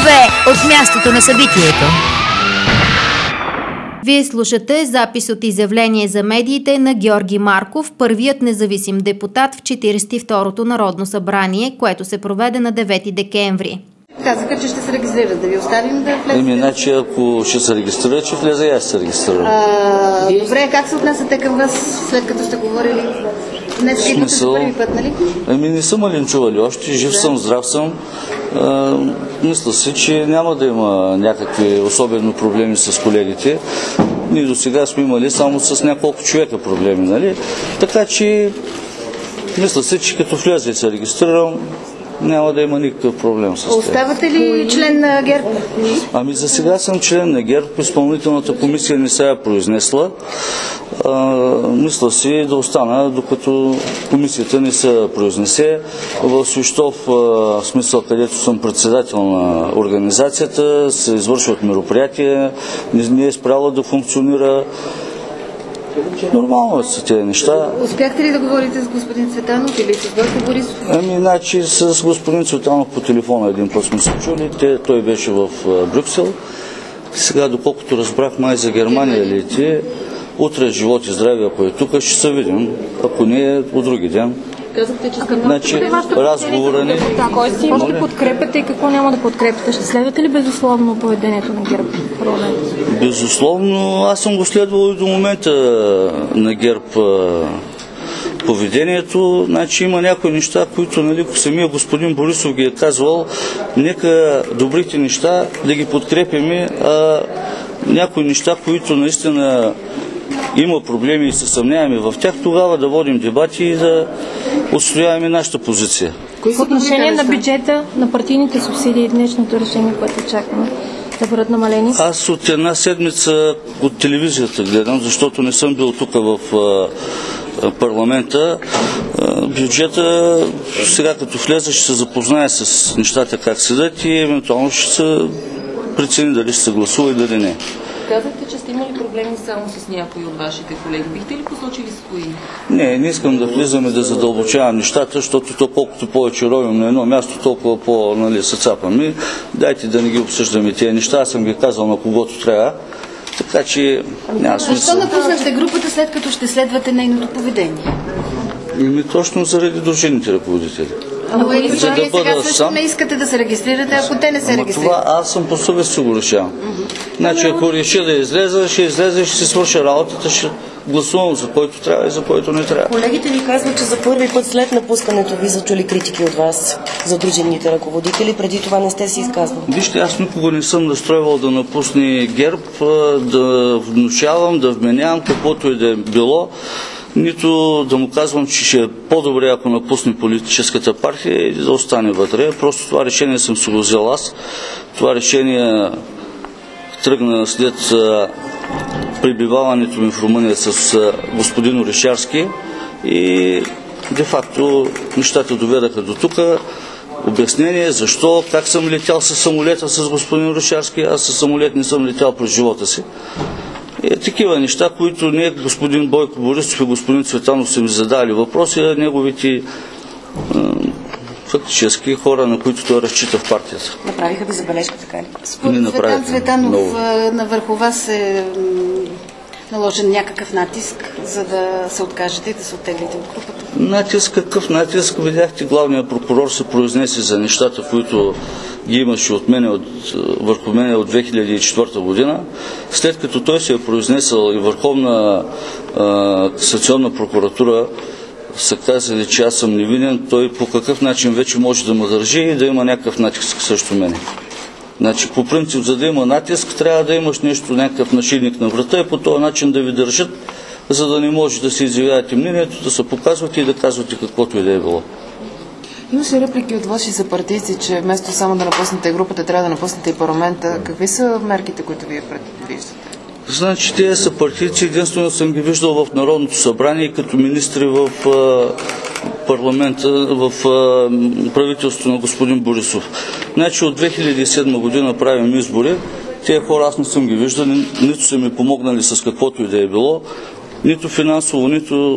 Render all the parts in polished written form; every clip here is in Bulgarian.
Клипове от мястото на събитието. Вие слушате запис от изявление за медиите на Георги Марков, първият независим депутат в 42-то Народно събрание, което се проведе на 9 декември. Казаха, че ще се регистрират. Да ви оставим да влезете? Иначе ако ще се регистрира, че влезе и аз се регистрирам. Добре, как се отнасяте към вас, след като сте говорили? Днес идвате за първи път, нали? Не са ме линчували още, жив съм, здрав съм. Мисля си, че няма да има някакви особени проблеми с колегите. Ние до сега сме имали само с няколко човека проблеми, нали? Така че мисля си, че като влезе и се регистрирам, няма да има никакъв проблем с това. Оставате ли член на ГЕРБ? За сега съм член на ГЕРБ. Изпълнителната комисия не се е произнесла. Мисля си да остана, докато комисията не се произнесе. В Свищов, смисъл, където съм председател на организацията, се извършват мероприятия, не е спряла да функционира. Нормално са тези неща. Успяхте ли да говорите с господин Цветанов или с Бойко Борисов? Значи с господин Цветанов по телефона един път сме се чули. Той беше в Брюксел. Сега, доколкото разбрах, май за Германия лети. Утре, живот и здраве, ако е тук, ще се видим. Ако не е, от други ден. Казахте, че Значи, разговора ни... Кой си ще подкрепяте и какво няма да подкрепяте? Ще следвате ли безусловно поведението на ГЕРБ в парламента? Безусловно, аз съм го следвал и до момента на ГЕРБ поведението. Значи има някои неща, които, нали, самия господин Борисов ги е казвал, нека добрите неща да ги подкрепяме, а някои неща, които наистина има проблеми и се съмняваме в тях, тогава да водим дебати и да отстояваме нашата позиция. По отношение на бюджета, на партийните субсидии, днешното решение, което очакваме да бъдат намалени? Аз от една седмица от телевизията гледам, защото не съм бил тук в парламента. Бюджета, сега като влезе, ще се запознае с нещата как седат и евентуално ще се прецени дали ще се гласува и дали не. Казахте, че сте имали проблеми само с някои от вашите колеги. Бихте ли посочили с кои? Не искам да влизаме да задълбочавам нещата, защото то колкото повече ровим на едно място, толкова се цапаме. Дайте да не ги обсъждаме тези неща. Аз съм ги казал на когото трябва. Така че няма смисъл. Защо напуснахте групата, след като ще следвате нейното поведение? Точно заради дружинните ръководители. За да сега също не искате да се регистрирате, ако те не се регистрират. Това аз съм по съвест си го решавам. Значи, ако реша да излеза, ще излезе и ще си свърша работата, ще гласувам за който трябва и за който не трябва. Колегите ви казват, че за първи път след напускането ви са чули критики от вас за дружинните ръководители. Преди това не сте си изказвали. Вижте, аз никога не съм настройвал да напусне ГЕРБ, да внушавам, да вменявам каквото и да е било. Нито да му казвам, че ще е по-добре, ако напусне политическата партия и да остане вътре. Просто това решение съм си го взел аз. Това решение тръгна след пребиваването ми в Румъния с господин Орешарски и де-факто нещата доведаха до тук. Обяснение защо, как съм летял с самолета с господин Орешарски. Аз със самолет не съм летял през живота си. Такива неща, които не господин Бойко Борисов и господин Цветанов са ми задали въпроси, а неговите фактически хора, на които той разчита в партията. Направиха ви забележка, така ли? Според Цветанов на върху вас е наложен някакъв натиск, за да се откажете и да се оттеглите от групата? Натиск? Какъв натиск? Видяхте, главният прокурор се произнесе за нещата, които ги имаше върху мене от 2004 година. След като той се е произнесъл и Върховна касационна прокуратура са казали, че аз съм невинен, той по какъв начин вече може да ме държи и да има някакъв натиск срещу мене. Значи, по принцип, за да има натиск, трябва да имаш някакъв нашийник на врата и по този начин да ви държат, за да не може да се изявявате мнението, да се показвате и да казвате каквото и да е било. Имаше реплики от ваши съпартийци, че вместо само да напуснете групата, трябва да напуснете и парламента. Какви са мерките, които вие предвиждате? Значи, тези съпартийци единствено съм ги виждал в Народното събрание като министри в парламента, в правителството на господин Борисов. Значи, от 2007 година правим избори. Тези хора аз не съм ги виждал, нито са ми помогнали с каквото и да е било, нито финансово, нито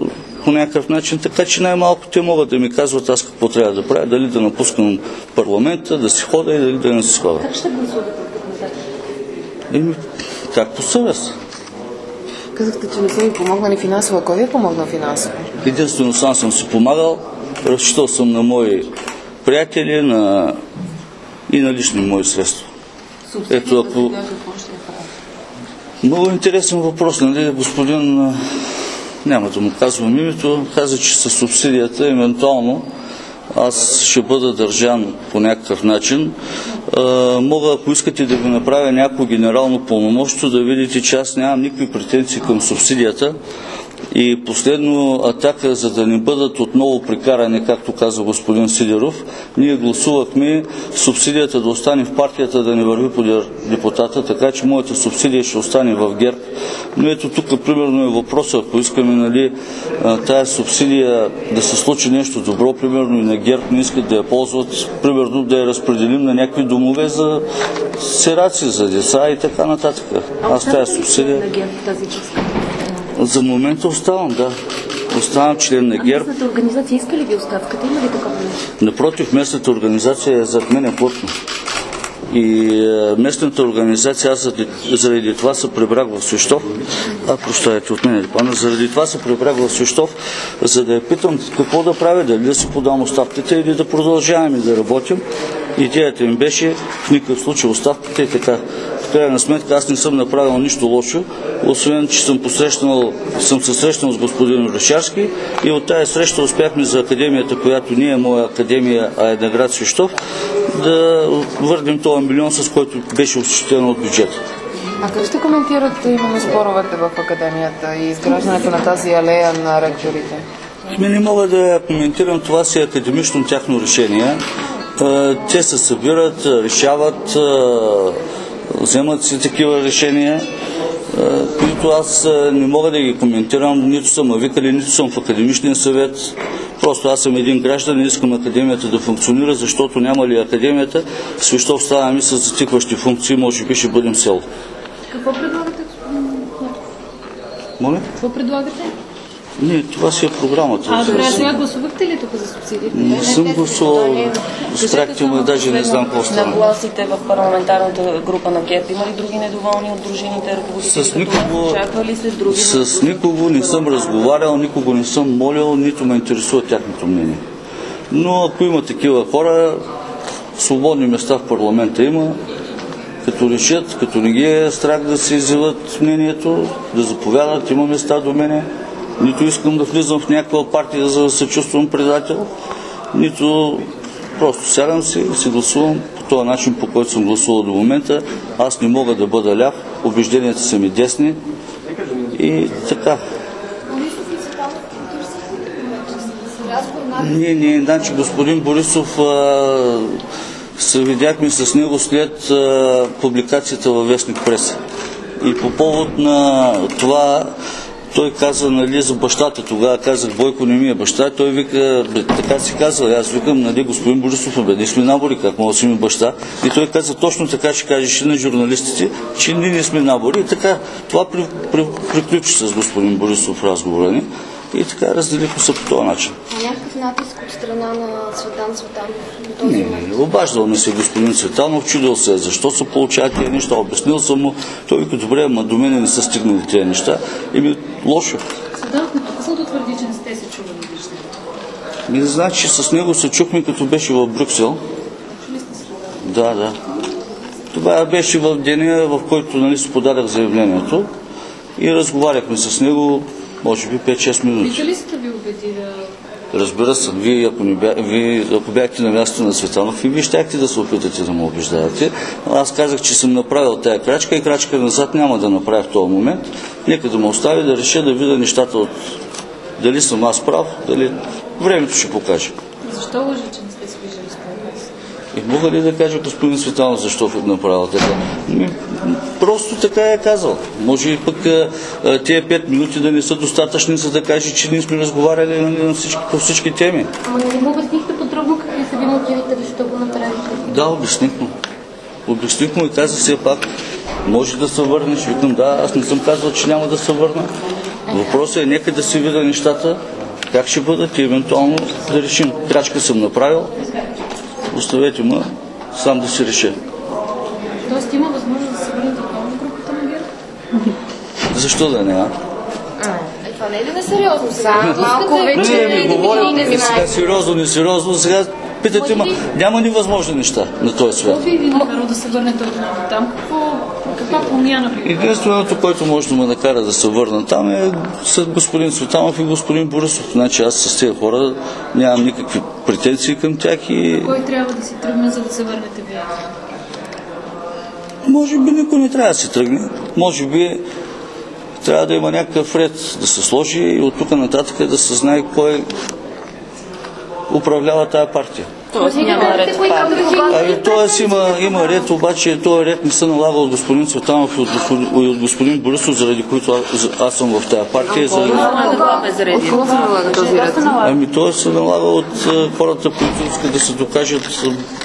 по някакъв начин, така че най-малко те могат да ми казват аз какво трябва да правя, дали да напускам парламента, да си хода и дали да не си хода. Как ще гласувате по-нататък? Как по съвест. Казахте, че не са ви помогнали финансово. Кой ви е помогнал финансово? Единствено сам съм си помагал, разчитал съм на мои приятели и на лични мои средства. Ето, ако... Много интересен въпрос, нали? Господин, няма да му казвам името, каза, че със субсидията евентуално аз ще бъда държан по някакъв начин. Мога, ако искате да ви направя някакво генерално пълномощно, да видите, че аз нямам никакви претенции към субсидията. И последно атака, за да не бъдат отново прикарани, както каза господин Сидеров, ние гласувахме субсидията да остане в партията, да не върви по депутата, така че моята субсидия ще остане в ГЕРБ. Но ето тук примерно е въпросът, ако искаме, нали, тая субсидия да се случи нещо добро, примерно и на ГЕРБ не искат да я ползват, примерно да я разпределим на някакви домове за сираци, за деца и така нататък. Аз тая субсидия... За момента оставам, да. Оставам член на ГЕРБ. Местната организация иска ли ви оставката? Има ли такова нещо? Напротив, местната организация е зад мен плътно. И местната организация, аз заради това се прибрах в Свищов. Прощавайте от мен, заради това се прибрах в Свищов, за да я питам какво да правя, дали да си подам оставката или да продължаваме да работим. Идеята им беше в никакъв случай оставката и така. В крайна сметка аз не съм направил нищо лошо, освен че съм се срещнал с господин Орешарски и от тая среща успяхме за академията, която не е моя академия, а е на град Свищов, да върнем този милион, с който беше ощетено от бюджета. А как ще коментирате именно споровете в академията и изграждането на тази алея на ректорите? Не мога да коментирам, това си академично тяхно решение. Те се събират, решават, вземат си такива решения, които аз не мога да ги коментирам, нито съм викали, нито съм в академичния съвет. Просто аз съм един граждан и искам академията да функционира, защото няма ли академията, Свищов ставаме с затикващи функции, може би ще бъдем село. Какво предлагате, господин? Моля? Какво предлагате? Не, това си е програмата. Добре, сега гласувахте ли тук за субсидии? Не съм гласувал, спряхте ме, даже не знам какво стана. Нагласите в парламентарната група на ГЕРБ, има ли други недоволни от дружините ръководители? С никого не съм разговарял, никого не съм молил, нито ме интересува тяхното мнение. Но ако има такива хора, свободни места в парламента има, като решат, като не ги е страх да се изяват мнението, да заповядат, има места до мене. Нито искам да влизам в някаква партия, за да се чувствам предател, нито просто сядам си и си гласувам по този начин, по който съм гласувал до момента. Аз не мога да бъда ляв, убежденията са ми десни и така. Не, значи господин Борисов се видяхме с него след публикацията във Вестник Преса. И по повод на това той каза, нали, за бащата. Тогава казах, Бойко не ми е баща. Той вика, така си казва. Аз викам, нали, господин Борисов, ние сме набори, как мога да си ми баща. И той каза, точно така ще кажеш на журналистите, че ние не сме набори. И така, това приключи с господин Борисов разговора ни. И така разделихме се по този начин. А някакъв натиск от страна на Цветан Цветанов? Не, обаждал ми се господин Цветанов, чудил се защо се получават тези неща, обяснил съм му. Той вика, добре, ама до мене не са стигнали тези неща. И ми лошо. Цветанов непрекъснато твърди, че не сте се чували лично. Значи с него се чухме, като беше в Брюксел. Да. Това беше в деня, в който, нали, си подадах заявлението и разговаряхме с него, може би 5-6 минути. Питали сте да ви убеди да... Разбира се, вие ако бяхте на мястото на Цветанов, и вие щяхте да се опитате да му убеждавате. Аз казах, че съм направил тая крачка и крачка назад няма да направя в този момент. Нека да ме остави да реша да видя нещата от... Дали съм аз прав, дали времето ще покаже. Защо лъжи, че не сте се виждали с вас? И мога ли да кажа господин Цветанов защо е направил така? Просто така е казал. Може и пък тези 5 минути да не са достатъчни, за да каже, че ние сме разговаряли на по всички теми. Ама не му обяснихте подробно какви са ви мотивите, защо го направите? Да, обясних му и казах все пак, може да се върнеш. Викам, да, аз не съм казал, че няма да се върна. Въпросът е нека да се видя нещата как ще бъдат и евентуално да решим. Крачка съм направил, оставете ме сам да си реша. Тоест има възможност да се върнете отново в групата на ГЕРБ? Защо да не, а? Това не е ли несериозно сега? Малко вече Не говорим сега сериозно, несериозно. Сега питате, няма невъзможни неща на този свят. Какво ви е накарал да се върнете отново там? Каква промяна ви? Единственото, което може да ме накара да се върна там е с господин Цветанов и господин Борисов. Значи аз с тези хора нямам никакви претенции към тях и... Кой трябва да си тръгне, за да се върнете вие? Може би никой не трябва да се тръгне. Може би трябва да има някакъв ред да се сложи и от тук нататък да се знае кой управлява тая партия. Тоест няма ред в партия. Тоест има ред, обаче този ред не се налага от господин Цветанов и от господин Борисов, заради които аз съм в тази партия. От кого се налага този ред? Той се налага от хората, които искат да се докажат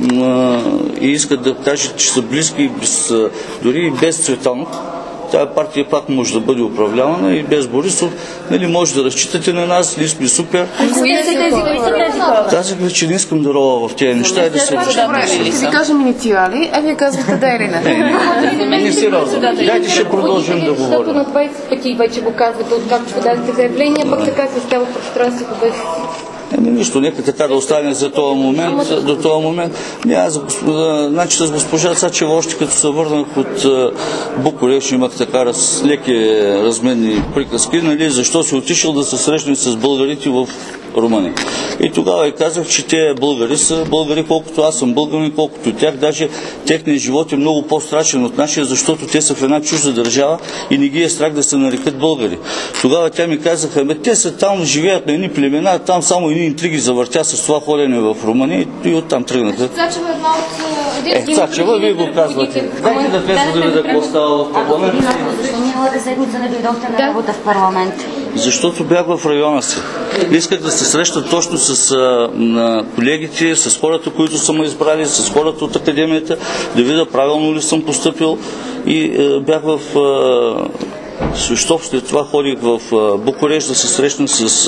и искат да кажат, че са близки, дори и без Цветанов. Тая партия пак може да бъде управлявана и без Борисов, нали, може да разчитате на нас, ние сме супер. Казах ви, че не искам да рова в тези неща и да се Добре, ще ви кажем инициали, а вие казвате да или не. Не сериозно. Дайте ще продължим да говорим. На 20 пъти вече го казвате, откакто подадете заявление, пък така се става пространството без... Нищо, нека така да остане за този момент, до този момент. Значи с госпожа Сачева, още като се върнах от Букурещ, имах така леки разменни приказки, нали, защо си отишъл да се срещне с българите в Румъния. И тогава и казах, че те българи са българи, колкото аз съм българин, колкото тях. Даже техният живот е много по-страшен от нашия, защото те са в една чужда държава и не ги е страх да се нарекат българи. Тогава тя ми казаха, те са там, живеят на едни племена, там само едни интриги завъртя с това ходене в Румъния и оттам тръгнаха. Цачева е една от... Цачева, вие го казвате. Дайте да влезе да видя какво става в парламента. Защо миналата седмица не дойдохте на работа в парламент? Защото бях в района си. Исках да се среща точно с колегите, с хората, които са ме избрали, с хората от академията, да видя правилно ли съм поступил. И бях в Свищов, след това ходих в Букурещ да се срещна с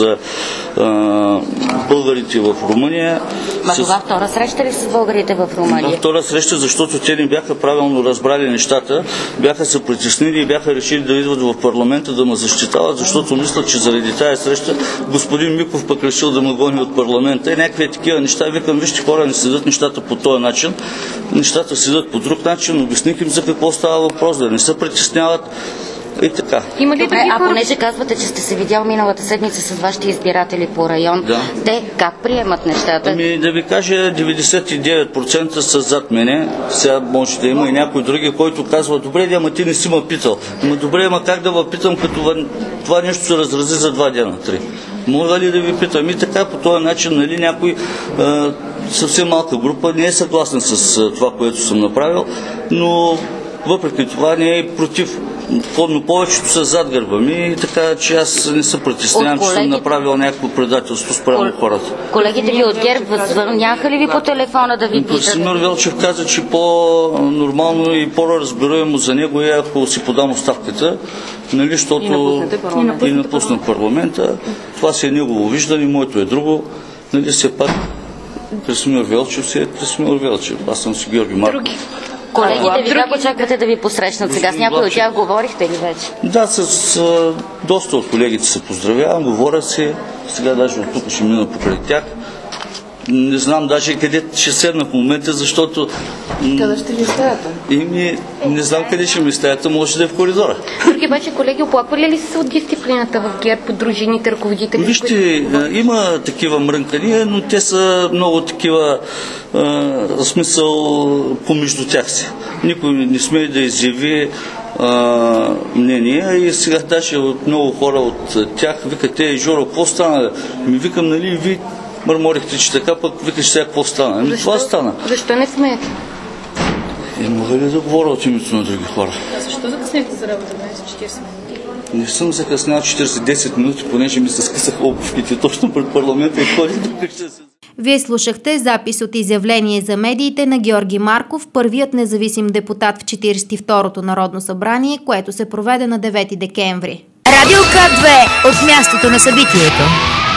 българите в Румъния. Това втора среща ли с българите в Румъния? Втора среща, защото те не бяха правилно разбрали нещата, бяха се притеснили и бяха решили да идват в парламента да ме защитават, защото мислят, че заради тая среща господин Миков пък решил да ме гони от парламента и някакви такива неща. Викам, вижте хора, не седат нещата по този начин, нещата седат по друг начин, обясних им за какво става въпрос, да не се притесняват. И така. Добре, понеже казвате, че сте се видял миналата седмица с вашите избиратели по район, те как приемат нещата? Да ви кажа, 99% са зад мене. Сега може да има и някой други, който казва, добре, ама ти не си ме питал. Ама добре, ама как да ме питам, като това нещо се разрази за 2 дена, 3? Мога ли да ви питам? И така по този начин, нали, някой съвсем малка група не е съгласна с това, което съм направил, но въпреки това не е против. Но повечето са зад гърба ми, така че аз не се притеснявам, че съм направил някакво предателство спрямо хората. Колегите ви от ГЕРБ звъняха ли ви по телефона да ви питат? Красимир Велчев каза, че по-нормално и по-разбираемо за него е, ако си подам оставката, нали, защото и напусна парламента. Това си е негово виждане, моето е друго. Нали, все пак Красимир Велчев си е Красимир Велчев. Аз съм си Георги Марков. Колегите ви как очаквате да ви посрещнат сега? С някой от тях говорихте ли вече? Да, с доста от колегите се поздравявам, говоря си. Сега даже от тук ще мина покрай тях. Не знам даже къде ще седна в момента, защото... Къде ще ви стаята? Не знам къде ще ми стаята, може да е в коридора. Други вече колеги оплаквали ли са от дисциплината в ГЕРБ, под дружините, ръководители? Вижте, има такива мрънкания, но те са много такива смисъл помежду тях си. Никой не смее да изяви мнение и сега даже от много хора от тях викат, Жоро, какво стана? Ми викам, нали, ви мърморихте, че така, пък викаш сега какво стана? Това стана. Защо не смеете? Мога ли да говоря от името на други хора? Защо закъснете за работа днес 40 минути? Не съм закъснял 40-10 минути, понеже ми се скъсаха обувките точно пред парламента и ходих тук. Вие слушахте запис от изявление за медиите на Георги Марков, първият независим депутат в 42-то Народно събрание, което се проведе на 9 декември. Радио К2 от мястото на събитието.